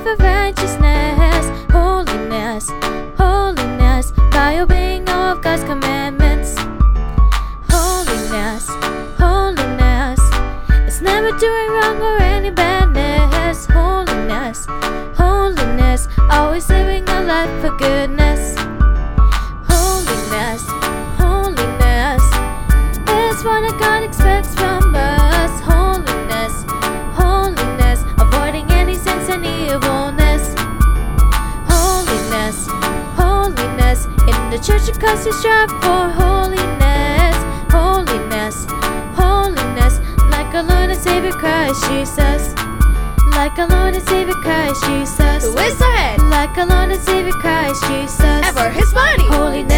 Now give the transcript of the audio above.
for righteousness. Holiness, holiness, by obeying all of God's commandments. Holiness, holiness, it's never doing wrong or any badness. Holiness, holiness, always living a life for goodness. Holiness, holiness, is what God expects from us. Holiness, holiness, avoiding any sins and evilness. Holiness, holiness, in the church of Christ we strive for holiness. Holiness, holiness, like our Lord and Savior Christ Jesus. Like our Lord and Savior Christ Jesus. Who is the head? Like our Lord and Savior Christ Jesus. Ever his body. Holiness.